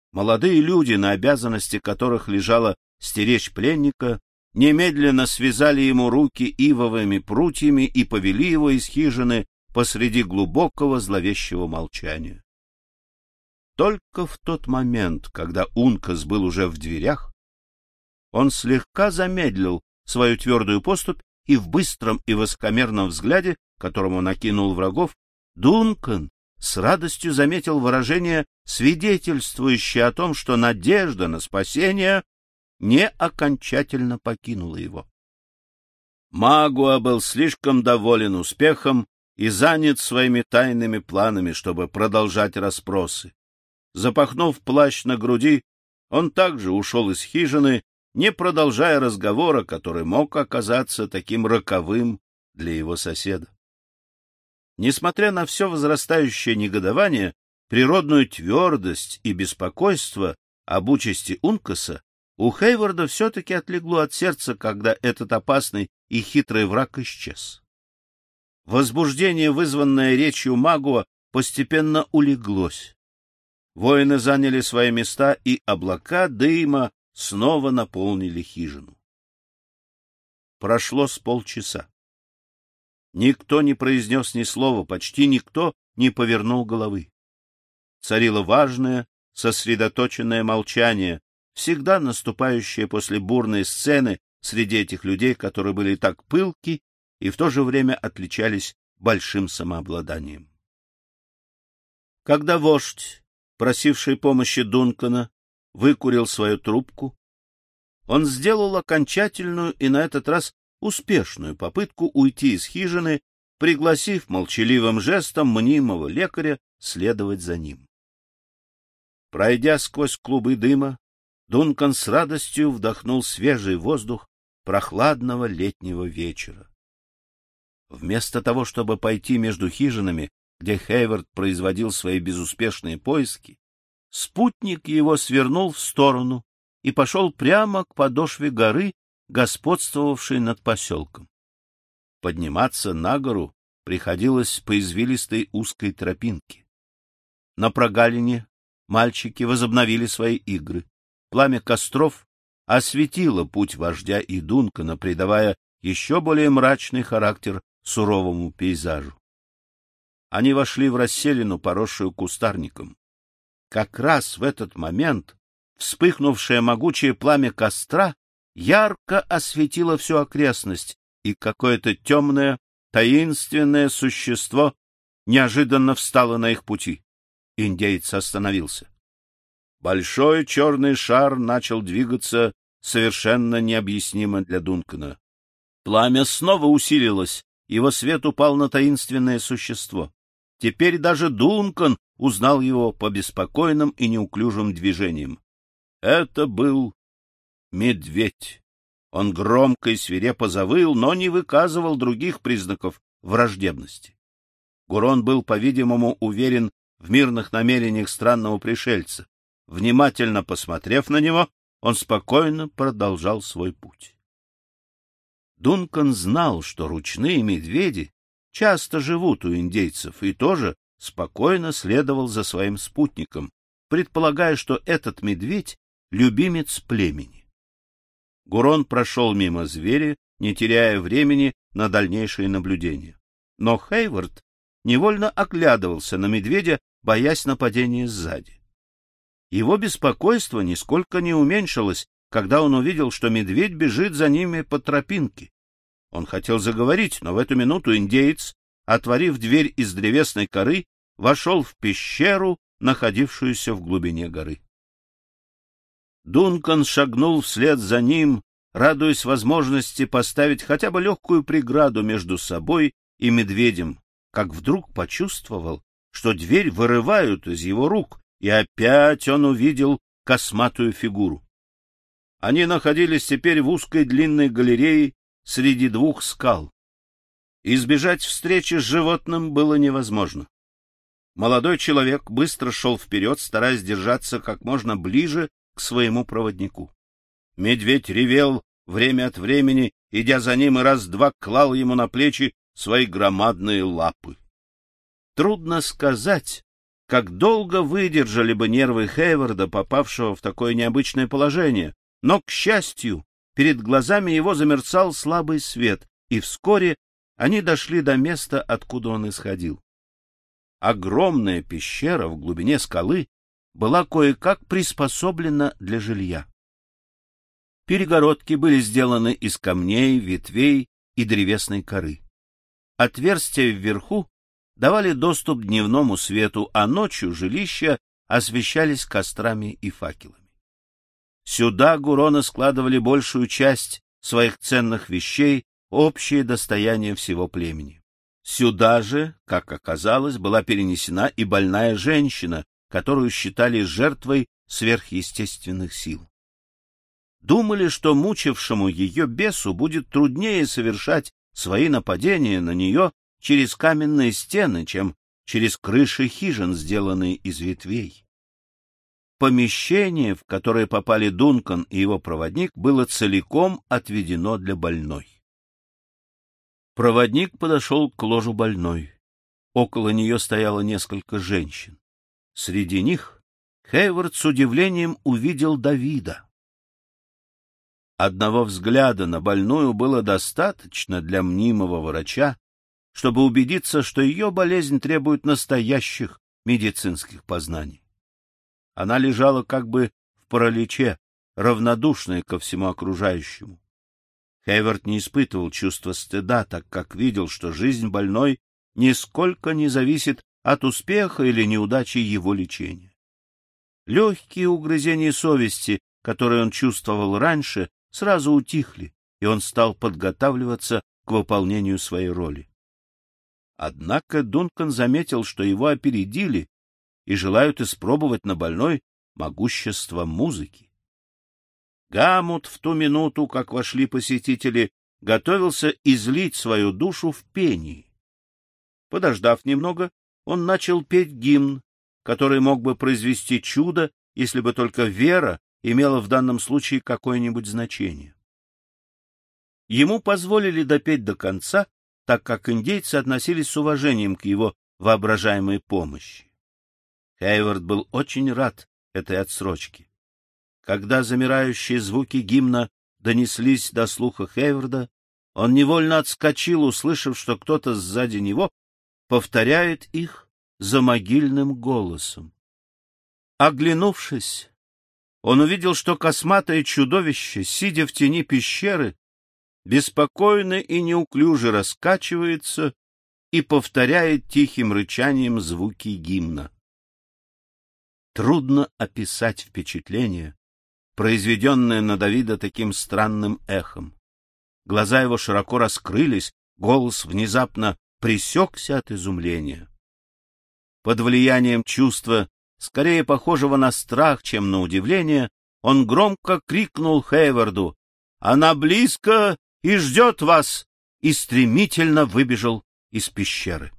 Молодые люди, на обязанности которых лежало стеречь пленника, немедленно связали ему руки ивовыми прутьями и повели его из хижины посреди глубокого зловещего молчания. Только в тот момент, когда Ункас был уже в дверях, он слегка замедлил свою твердую поступь, и в быстром и высокомерном взгляде, которым он окинул врагов, Дункан с радостью заметил выражение, свидетельствующее о том, что надежда на спасение не окончательно покинула его. Магуа был слишком доволен успехом и занят своими тайными планами, чтобы продолжать расспросы. Запахнув плащ на груди, он также ушел из хижины, не продолжая разговора, который мог оказаться таким роковым для его соседа. Несмотря на все возрастающее негодование, природную твердость и беспокойство об участи Ункаса, у Хейварда все-таки отлегло от сердца, когда этот опасный и хитрый враг исчез. Возбуждение, вызванное речью Магуа, постепенно улеглось. Воины заняли свои места, и облака дыма снова наполнили хижину. Прошло с полчаса. Никто не произнес ни слова, почти никто не повернул головы. Царило важное, сосредоточенное молчание, всегда наступающее после бурной сцены среди этих людей, которые были так пылки и в то же время отличались большим самообладанием. Когда вождь, просивший помощи Дункана, выкурил свою трубку, он сделал окончательную и на этот раз успешную попытку уйти из хижины, пригласив молчаливым жестом мнимого лекаря следовать за ним. Пройдя сквозь клубы дыма, Дункан с радостью вдохнул свежий воздух прохладного летнего вечера. Вместо того, чтобы пойти между хижинами, где Хейвард производил свои безуспешные поиски, спутник его свернул в сторону и пошел прямо к подошве горы, господствовавшей над поселком. Подниматься на гору приходилось по извилистой узкой тропинке. На прогалине мальчики возобновили свои игры. Пламя костров осветило путь вождя и Дункана, придавая еще более мрачный характер суровому пейзажу. Они вошли в расселину, поросшую кустарником. Как раз в этот момент вспыхнувшее могучее пламя костра ярко осветило всю окрестность, и какое-то темное, таинственное существо неожиданно встало на их пути. Индеец остановился. Большой черный шар начал двигаться совершенно необъяснимо для Дункана. Пламя снова усилилось, его свет упал на таинственное существо. Теперь даже Дункан узнал его по беспокойным и неуклюжим движениям. Это был медведь. Он громко и свирепо завыл, но не выказывал других признаков враждебности. Гурон был, по-видимому, уверен в мирных намерениях странного пришельца. Внимательно посмотрев на него, он спокойно продолжал свой путь. Дункан знал, что ручные медведи часто живут у индейцев, и тоже спокойно следовал за своим спутником, предполагая, что этот медведь — любимец племени. Гурон прошел мимо зверя, не теряя времени на дальнейшие наблюдения. Но Хейвард невольно оглядывался на медведя, боясь нападения сзади. Его беспокойство нисколько не уменьшилось, когда он увидел, что медведь бежит за ними по тропинке. Он хотел заговорить, но в эту минуту индеец, отворив дверь из древесной коры, вошел в пещеру, находившуюся в глубине горы. Дункан шагнул вслед за ним, радуясь возможности поставить хотя бы легкую преграду между собой и медведем, как вдруг почувствовал, что дверь вырывают из его рук, и опять он увидел косматую фигуру. Они находились теперь в узкой длинной галерее среди двух скал. Избежать встречи с животным было невозможно. Молодой человек быстро шел вперед, стараясь держаться как можно ближе к своему проводнику. Медведь ревел время от времени, идя за ним, и раз-два клал ему на плечи свои громадные лапы. Трудно сказать, Как долго выдержали бы нервы Хейварда, попавшего в такое необычное положение, но, к счастью, перед глазами его замерцал слабый свет, и вскоре они дошли до места, откуда он исходил. Огромная пещера в глубине скалы была кое-как приспособлена для жилья. Перегородки были сделаны из камней, ветвей и древесной коры. Отверстия вверху давали доступ к дневному свету, а ночью жилища освещались кострами и факелами. Сюда гуроны складывали большую часть своих ценных вещей, общее достояние всего племени. Сюда же, как оказалось, была перенесена и больная женщина, которую считали жертвой сверхъестественных сил. Думали, что мучившему ее бесу будет труднее совершать свои нападения на нее через каменные стены, чем через крыши хижин, сделанные из ветвей. Помещение, в которое попали Дункан и его проводник, было целиком отведено для больной. Проводник подошел к ложу больной. Около нее стояло несколько женщин. Среди них Хейвард с удивлением увидел Давида. Одного взгляда на больную было достаточно для мнимого врача, чтобы убедиться, что ее болезнь требует настоящих медицинских познаний. Она лежала как бы в параличе, равнодушная ко всему окружающему. Хейвард не испытывал чувства стыда, так как видел, что жизнь больной нисколько не зависит от успеха или неудачи его лечения. Легкие угрызения совести, которые он чувствовал раньше, сразу утихли, и он стал подготавливаться к выполнению своей роли. Однако Дункан заметил, что его опередили и желают испробовать на больной могущество музыки. Гамут в ту минуту, как вошли посетители, готовился излить свою душу в пении. Подождав немного, он начал петь гимн, который мог бы произвести чудо, если бы только вера имела в данном случае какое-нибудь значение. Ему позволили допеть до конца, так как индейцы относились с уважением к его воображаемой помощи. Хейвард был очень рад этой отсрочке. Когда замирающие звуки гимна донеслись до слуха Хейварда, он невольно отскочил, услышав, что кто-то сзади него повторяет их за могильным голосом. Оглянувшись, он увидел, что косматое чудовище, сидя в тени пещеры, беспокойно и неуклюже раскачивается и повторяет тихим рычанием звуки гимна. Трудно описать впечатление, произведенное на Давида таким странным эхом. Глаза его широко раскрылись, голос внезапно пресекся от изумления. Под влиянием чувства, скорее похожего на страх, чем на удивление, он громко крикнул Хейварду: «Она близко и ждет вас!» и стремительно выбежал из пещеры.